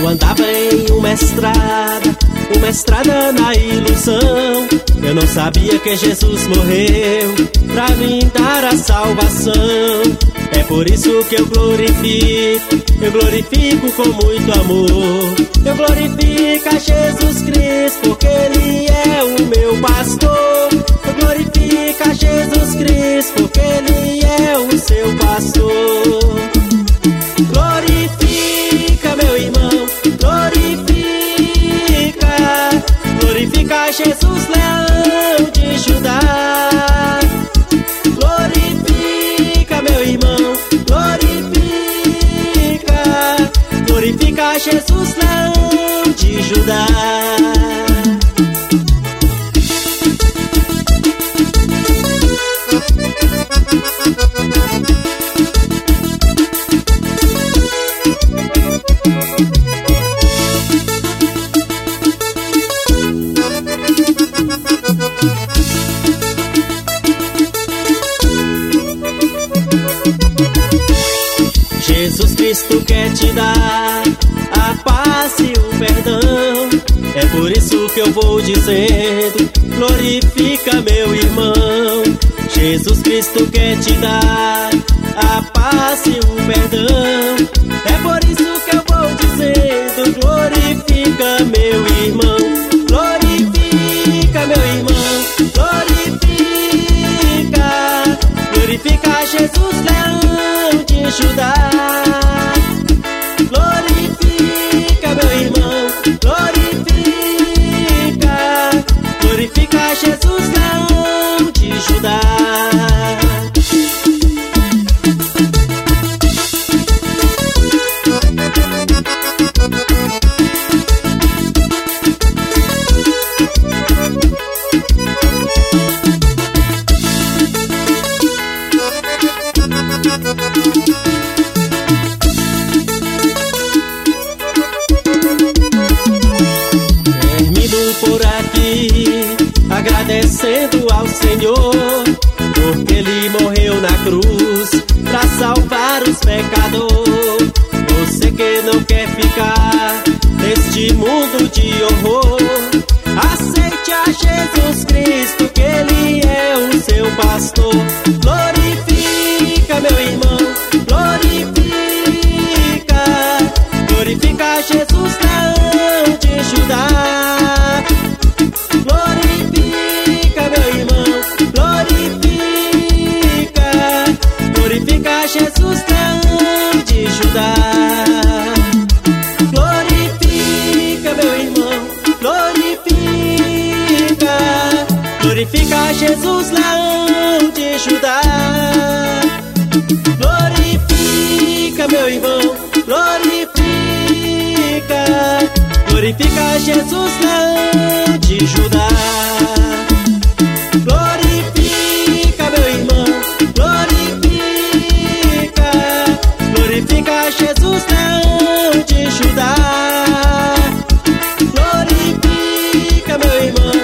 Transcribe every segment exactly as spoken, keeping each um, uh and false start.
Eu andava em uma estrada, uma estrada na ilusão. Eu não sabia que Jesus morreu pra me dar a salvação. É por isso que eu glorifico, eu glorifico com muito amor. Eu glorifico a Jesus Cristo, porque Ele é o meu pastor. Eu glorifico a Jesus Cristo, porque Ele é o seu pastor. Glorifica, meu irmão, glorifica. Glorifica Jesus, leão de Judá. Glorifica, meu irmão, glorifica. Glorifica Jesus, leão de Judá. Jesus Cristo quer te dar a paz e o perdão. É por isso que eu vou dizendo: glorifica, meu irmão. Jesus Cristo quer te dar a paz e o perdão. É por isso que eu vou dizendo: glorifica, meu irmão. Glorifica, meu irmão, glorifica. Glorifica Jesus, leão de Judá. Glorifica, meu irmão, glorifica. Glorifica Jesus, leão de Judá. Por aqui, agradecendo ao Senhor, porque Ele morreu na cruz pra salvar os pecadores. Você que não quer ficar neste mundo de horror, aceite a Jesus Cristo, que Ele é o seu pastor. Glorifica, meu irmão, glorifica. Glorifica Jesus, leão de Judá. Glorifica, meu irmão, glorifica. Glorifica Jesus, leão de Judá. Glorifica, meu irmão, glorifica. Glorifica Jesus, leão de Judá. Glorifica, meu irmão, glorifica. Glorifica Jesus, leão de Judá. Glorifica, meu irmão, glorifica. Glorifica Jesus, leão de Judá. Glorifica, meu irmão,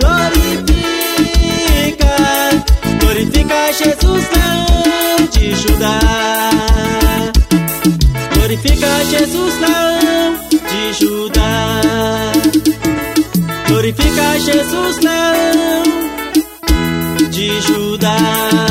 glorifica. Glorifica Jesus, leão de Judá. Glorifica Jesus, leão de Judá. Glorifica Jesus, leão de Judá.